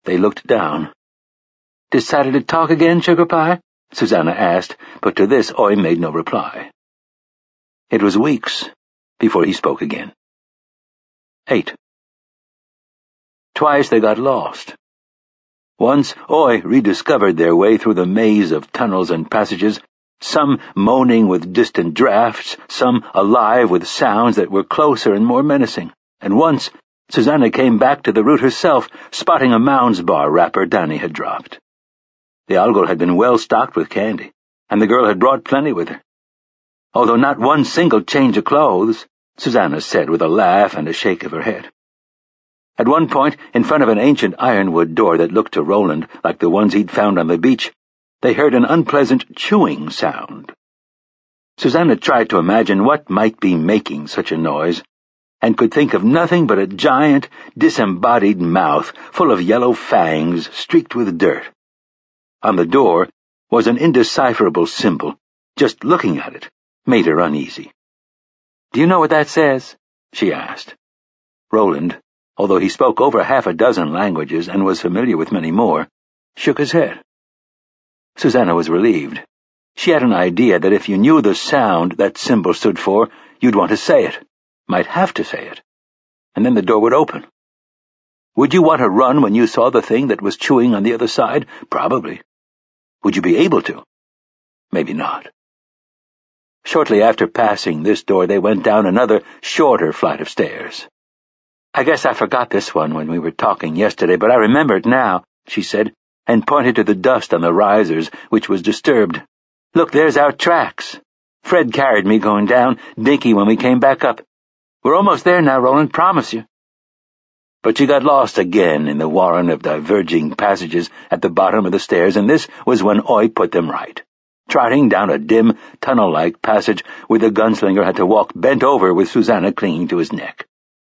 They looked down. "Decided to talk again, Sugar Pie?" Susanna asked, but to this Oi made no reply. It was weeks before he spoke again. 8. Twice they got lost. Once Oi rediscovered their way through the maze of tunnels and passages, some moaning with distant drafts, some alive with sounds that were closer and more menacing. And once Susanna came back to the route herself, spotting a Mounds Bar wrapper Danny had dropped. The Algol had been well stocked with candy, and the girl had brought plenty with her. Although not one single change of clothes, Susanna said with a laugh and a shake of her head. At one point, in front of an ancient ironwood door that looked to Roland like the ones he'd found on the beach, they heard an unpleasant chewing sound. Susanna tried to imagine what might be making such a noise, and could think of nothing but a giant, disembodied mouth full of yellow fangs streaked with dirt. On the door was an indecipherable symbol. Just looking at it made her uneasy. "Do you know what that says?" she asked. Roland, although he spoke over half a dozen languages and was familiar with many more, shook his head. Susanna was relieved. She had an idea that if you knew the sound that symbol stood for, you'd want to say it, might have to say it, and then the door would open. Would you want to run when you saw the thing that was chewing on the other side? Probably. Would you be able to? Maybe not. Shortly after passing this door, they went down another, shorter flight of stairs. "I guess I forgot this one when we were talking yesterday, but I remember it now," she said, and pointed to the dust on the risers, which was disturbed. "Look, there's our tracks. Fred carried me going down, Dinky when we came back up. We're almost there now, Roland, promise you." But she got lost again in the warren of diverging passages at the bottom of the stairs, and this was when Oi put them right, trotting down a dim, tunnel-like passage where the gunslinger had to walk bent over with Susanna clinging to his neck.